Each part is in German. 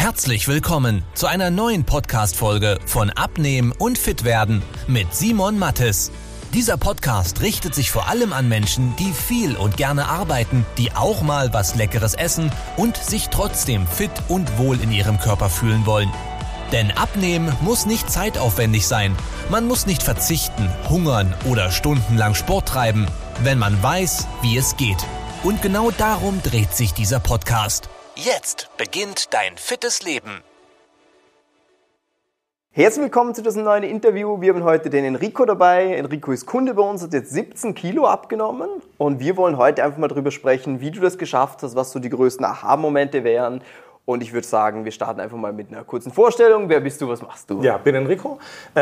Herzlich willkommen zu einer neuen Podcast-Folge von Abnehmen und Fitwerden mit Simon Mattes. Dieser Podcast richtet sich vor allem an Menschen, die viel und gerne arbeiten, die auch mal was Leckeres essen und sich trotzdem fit und wohl in ihrem Körper fühlen wollen. Denn Abnehmen muss nicht zeitaufwendig sein. Man muss nicht verzichten, hungern oder stundenlang Sport treiben, wenn man weiß, wie es geht. Und genau darum dreht sich dieser Podcast. Jetzt beginnt dein fittes Leben. Herzlich willkommen zu diesem neuen Interview. Wir haben heute den Enrico dabei. Enrico ist Kunde bei uns, hat jetzt 17 Kilo abgenommen. Und wir wollen heute einfach mal darüber sprechen, wie du das geschafft hast, was so die größten Aha-Momente wären. Und ich würde sagen, wir starten einfach mal mit einer kurzen Vorstellung. Wer bist du, was machst du? Ja, bin Enrico,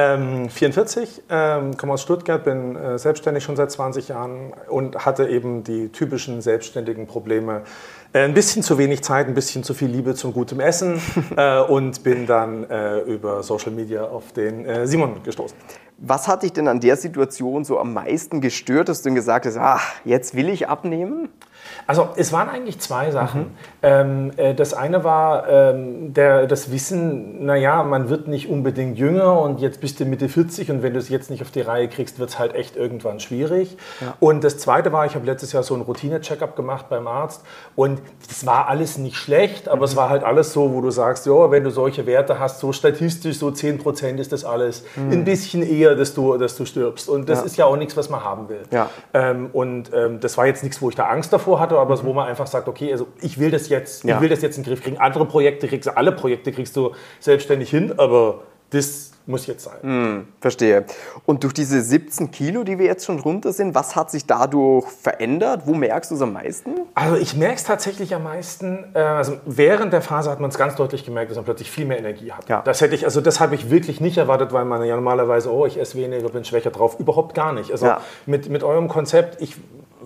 44, komme aus Stuttgart, bin selbstständig schon seit 20 Jahren und hatte eben die typischen selbstständigen Probleme. Ein bisschen zu wenig Zeit, ein bisschen zu viel Liebe zum gutem Essen und bin dann über Social Media auf den Simon gestoßen. Was hat dich denn an der Situation so am meisten gestört, dass du dann gesagt hast, jetzt will ich abnehmen? Also es waren eigentlich zwei Sachen. Das eine war das Wissen, naja, man wird nicht unbedingt jünger und jetzt bist du Mitte 40 und wenn du es jetzt nicht auf die Reihe kriegst, wird es halt echt irgendwann schwierig. Ja. Und das zweite war, ich habe letztes Jahr so einen Routine-Check-up gemacht beim Arzt und das war alles nicht schlecht, aber es war halt alles so, wo du sagst, ja, wenn du solche Werte hast, so statistisch, so 10% ist das alles, ein bisschen eher, dass du stirbst. Und das ist ja auch nichts, was man haben will. Ja. Das war jetzt nichts, wo ich da Angst davor hatte, aber wo man einfach sagt, okay, also ich will das jetzt in den Griff kriegen. Andere Projekte alle Projekte kriegst du selbstständig hin, aber das muss jetzt sein. Verstehe. Und durch diese 17 Kilo, die wir jetzt schon runter sind, was hat sich dadurch verändert? Wo merkst du es am meisten? Also ich merke es tatsächlich am meisten, also während der Phase hat man es ganz deutlich gemerkt, dass man plötzlich viel mehr Energie hat. Ja. Das habe ich wirklich nicht erwartet, weil man ja normalerweise, ich esse weniger, bin schwächer drauf. Überhaupt gar nicht. Also mit eurem Konzept, ich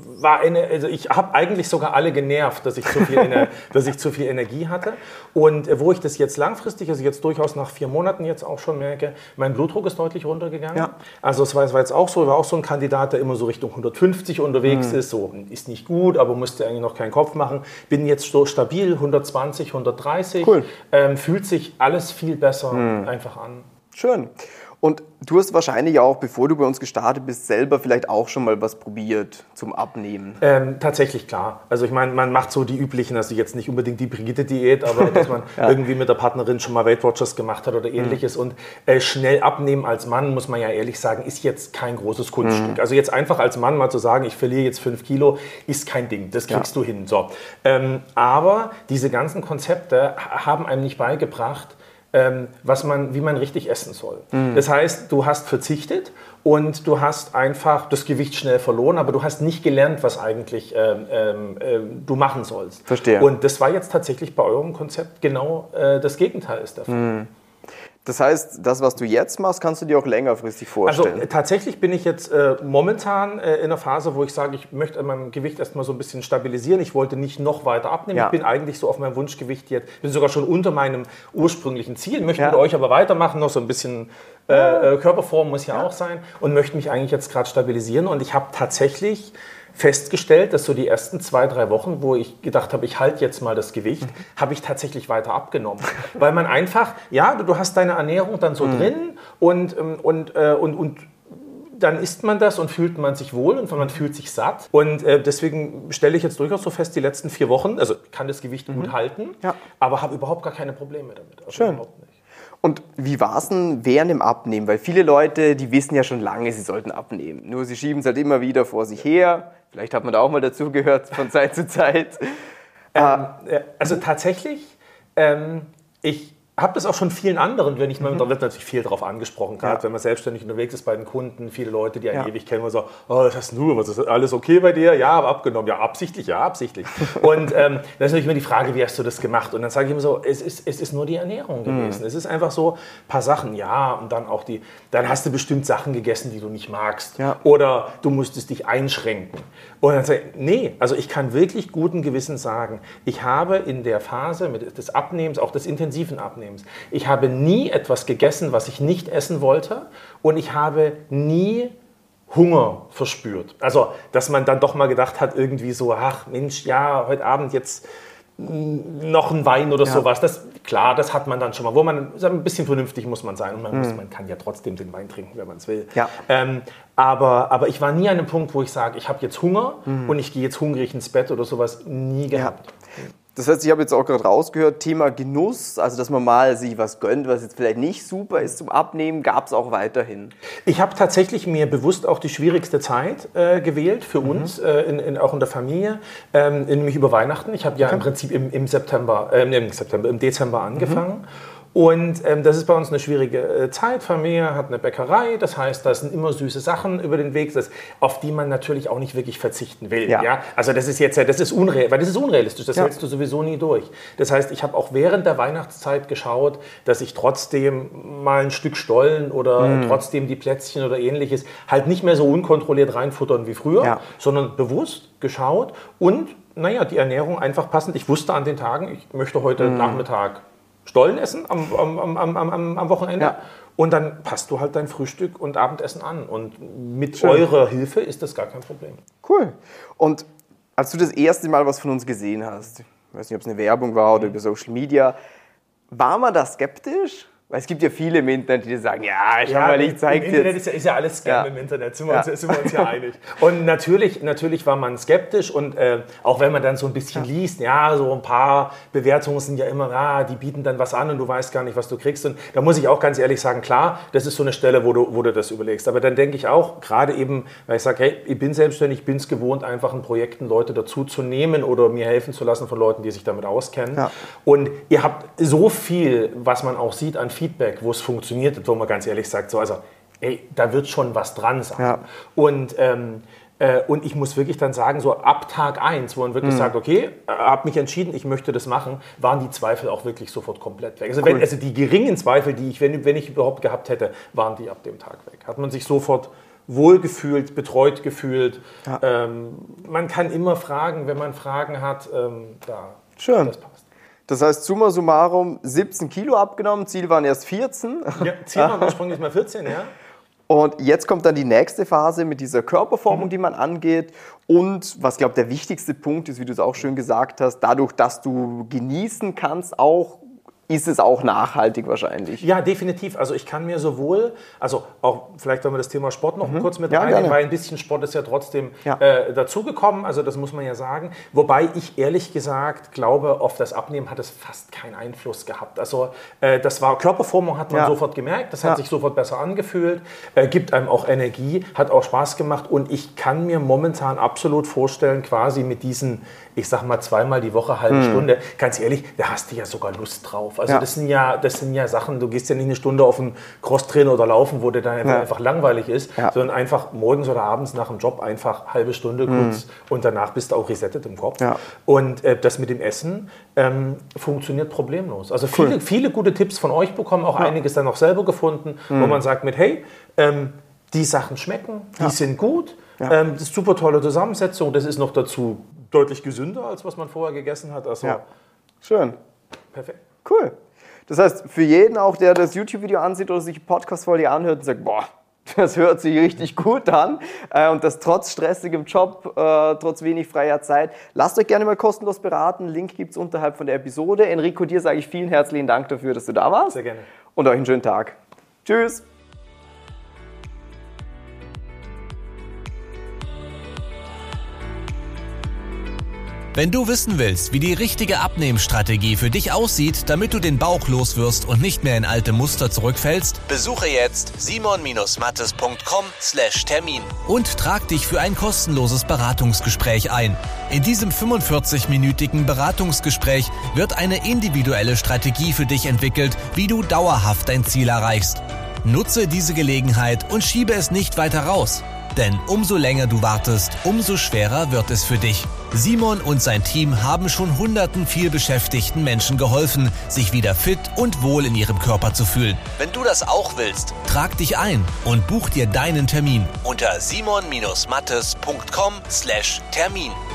habe eigentlich sogar alle genervt, dass ich zu viel Energie hatte. Und wo ich das jetzt langfristig, also jetzt durchaus nach 4 Monaten jetzt auch schon merke, mein Blutdruck ist deutlich runtergegangen. Ja. Also es war jetzt auch so, war auch so ein Kandidat, der immer so Richtung 150 unterwegs ist. So ist nicht gut, aber musste eigentlich noch keinen Kopf machen. Bin jetzt so stabil, 120, 130. Cool. Fühlt sich alles viel besser einfach an. Schön. Und du hast wahrscheinlich auch, bevor du bei uns gestartet bist, selber vielleicht auch schon mal was probiert zum Abnehmen. Tatsächlich, klar. Also ich meine, man macht so die üblichen, also jetzt nicht unbedingt die Brigitte-Diät, aber dass man irgendwie mit der Partnerin schon mal Weight Watchers gemacht hat oder ähnliches. Und schnell abnehmen als Mann, muss man ja ehrlich sagen, ist jetzt kein großes Kunststück. Also jetzt einfach als Mann mal zu sagen, ich verliere jetzt 5 Kilo, ist kein Ding. Das kriegst du hin. So. Aber diese ganzen Konzepte haben einem nicht beigebracht, wie man richtig essen soll. Das heißt, du hast verzichtet und du hast einfach das Gewicht schnell verloren, aber du hast nicht gelernt, was eigentlich du machen sollst. Verstehe. Und das war jetzt tatsächlich bei eurem Konzept genau das Gegenteil ist der Fall. Das heißt, das, was du jetzt machst, kannst du dir auch längerfristig vorstellen? Also tatsächlich bin ich jetzt momentan in einer Phase, wo ich sage, ich möchte mein Gewicht erstmal so ein bisschen stabilisieren. Ich wollte nicht noch weiter abnehmen. Ja. Ich bin eigentlich so auf meinem Wunschgewicht jetzt, bin sogar schon unter meinem ursprünglichen Ziel, möchte mit euch aber weitermachen, noch so ein bisschen Körperform muss ja auch sein und möchte mich eigentlich jetzt gerade stabilisieren. Und ich habe tatsächlich festgestellt, dass so die ersten 2-3 Wochen, wo ich gedacht habe, ich halte jetzt mal das Gewicht, habe ich tatsächlich weiter abgenommen. Weil man einfach, du hast deine Ernährung dann so drin und dann isst man das und fühlt man sich wohl und man fühlt sich satt. Und deswegen stelle ich jetzt durchaus so fest, die letzten 4 Wochen, also kann das Gewicht gut halten, aber habe überhaupt gar keine Probleme damit. Also schön. Überhaupt nicht. Und wie war es denn während dem Abnehmen? Weil viele Leute, die wissen ja schon lange, sie sollten abnehmen. Nur sie schieben es halt immer wieder vor sich her. Vielleicht hat man da auch mal dazugehört von Zeit zu Zeit. Also tatsächlich, ich habe das auch schon vielen anderen, da wird natürlich viel drauf angesprochen, gerade wenn man selbstständig unterwegs ist bei den Kunden, viele Leute, die einen ewig kennen, und so, was hast du, was ist alles okay bei dir? Ja, aber abgenommen, ja, absichtlich. Und dann ist natürlich immer die Frage, wie hast du das gemacht? Und dann sage ich immer so, es ist nur die Ernährung gewesen. Es ist einfach so ein paar Sachen, und dann auch dann hast du bestimmt Sachen gegessen, die du nicht magst. Ja. Oder du musstest dich einschränken. Und dann sage ich, nee, also ich kann wirklich guten Gewissens sagen, ich habe in der Phase des Abnehmens, auch des intensiven Abnehmens, ich habe nie etwas gegessen, was ich nicht essen wollte und ich habe nie Hunger verspürt. Also, dass man dann doch mal gedacht hat, irgendwie so, ach Mensch, heute Abend jetzt noch ein Wein oder sowas. Das hat man dann schon mal. Wo man ein bisschen vernünftig muss man sein. Und man kann ja trotzdem den Wein trinken, wenn man es will. Ja. Aber ich war nie an einem Punkt, wo ich sage, ich habe jetzt Hunger und ich gehe jetzt hungrig ins Bett oder sowas. Nie gehabt. Ja. Das heißt, ich habe jetzt auch gerade rausgehört, Thema Genuss, also dass man mal sich was gönnt, was jetzt vielleicht nicht super ist zum Abnehmen, gab es auch weiterhin. Ich habe tatsächlich mir bewusst auch die schwierigste Zeit gewählt für uns, auch in der Familie, nämlich über Weihnachten. Ich habe ja im Prinzip im Dezember angefangen. Und das ist bei uns eine schwierige Zeit. Familie hat eine Bäckerei, das heißt, da sind immer süße Sachen über den Weg, auf die man natürlich auch nicht wirklich verzichten will. Ja. Also das ist unrealistisch, das hältst du sowieso nie durch. Das heißt, ich habe auch während der Weihnachtszeit geschaut, dass ich trotzdem mal ein Stück Stollen oder trotzdem die Plätzchen oder ähnliches halt nicht mehr so unkontrolliert reinfuttern wie früher, sondern bewusst geschaut und die Ernährung einfach passend. Ich wusste an den Tagen, ich möchte heute Nachmittag Stollen essen am Wochenende. Ja. Und dann passt du halt dein Frühstück und Abendessen an. Und mit eurer Hilfe ist das gar kein Problem. Cool. Und als du das erste Mal was von uns gesehen hast, ich weiß nicht, ob es eine Werbung war oder über Social Media, war man da skeptisch? Weil es gibt ja viele im Internet, die sagen, ich zeige dir. Im Internet ist ja alles Scam im Internet, sind wir uns ja einig. Und natürlich war man skeptisch und auch wenn man dann so ein bisschen liest, so ein paar Bewertungen sind ja immer, die bieten dann was an und du weißt gar nicht, was du kriegst. Und da muss ich auch ganz ehrlich sagen, klar, das ist so eine Stelle, wo du das überlegst. Aber dann denke ich auch, gerade eben, weil ich sage, hey, ich bin selbstständig, ich bin es gewohnt, einfach in Projekten Leute dazu zu nehmen oder mir helfen zu lassen von Leuten, die sich damit auskennen. Ja. Und ihr habt so viel, was man auch sieht an Feedback, wo es funktioniert, wo man ganz ehrlich sagt, da wird schon was dran sein. Ja. Und ich muss wirklich dann sagen, so ab Tag 1, wo man wirklich sagt, okay, habe mich entschieden, ich möchte das machen, waren die Zweifel auch wirklich sofort komplett weg. Also, die geringen Zweifel, die ich, wenn ich überhaupt gehabt hätte, waren die ab dem Tag weg. Hat man sich sofort wohlgefühlt, betreut gefühlt. Ja. Man kann immer fragen, wenn man Fragen hat. Schön. Das passt. Das heißt, summa summarum 17 Kilo abgenommen, Ziel waren erst 14. Ja, Ziel waren ursprünglich mal 14, ja. Und jetzt kommt dann die nächste Phase mit dieser Körperformung, die man angeht. Und was, glaube ich, der wichtigste Punkt ist, wie du es auch schön gesagt hast, dadurch, dass du genießen kannst, ist es auch nachhaltig wahrscheinlich. Ja, definitiv. Also ich kann mir sowohl, auch vielleicht, wenn wir das Thema Sport noch kurz mit reinnehmen, weil ein bisschen Sport ist ja trotzdem dazugekommen, also das muss man ja sagen. Wobei ich ehrlich gesagt glaube, auf das Abnehmen hat es fast keinen Einfluss gehabt. Also das war Körperformung, hat man sofort gemerkt, das hat sich sofort besser angefühlt, gibt einem auch Energie, hat auch Spaß gemacht und ich kann mir momentan absolut vorstellen, quasi mit diesen, ich sag mal, zweimal die Woche, halbe Stunde, ganz ehrlich, da hast du ja sogar Lust drauf. Also das sind ja Sachen, du gehst ja nicht eine Stunde auf einen Crosstrainer oder laufen, wo dir dann einfach langweilig ist, sondern einfach morgens oder abends nach dem Job einfach halbe Stunde kurz und danach bist du auch resettet im Kopf. Ja. Und das mit dem Essen funktioniert problemlos. Also viele gute Tipps von euch bekommen, auch einiges dann auch selber gefunden, wo man sagt die Sachen schmecken, die sind gut, das ist super tolle Zusammensetzung, das ist noch dazu deutlich gesünder, als was man vorher gegessen hat. Also schön. Perfekt. Cool. Das heißt, für jeden auch, der das YouTube-Video ansieht oder sich die Podcast-Folge anhört und sagt, das hört sich richtig gut an und das trotz stressigem Job, trotz wenig freier Zeit, lasst euch gerne mal kostenlos beraten. Link gibt es unterhalb von der Episode. Enrico, dir sage ich vielen herzlichen Dank dafür, dass du da warst. Sehr gerne. Und euch einen schönen Tag. Tschüss. Wenn du wissen willst, wie die richtige Abnehmstrategie für dich aussieht, damit du den Bauch loswirst und nicht mehr in alte Muster zurückfällst, besuche jetzt simon-mattes.com/Termin und trag dich für ein kostenloses Beratungsgespräch ein. In diesem 45-minütigen Beratungsgespräch wird eine individuelle Strategie für dich entwickelt, wie du dauerhaft dein Ziel erreichst. Nutze diese Gelegenheit und schiebe es nicht weiter raus. Denn umso länger du wartest, umso schwerer wird es für dich. Simon und sein Team haben schon hunderten vielbeschäftigten Menschen geholfen, sich wieder fit und wohl in ihrem Körper zu fühlen. Wenn du das auch willst, trag dich ein und buch dir deinen Termin unter simon-mattes.com/Termin.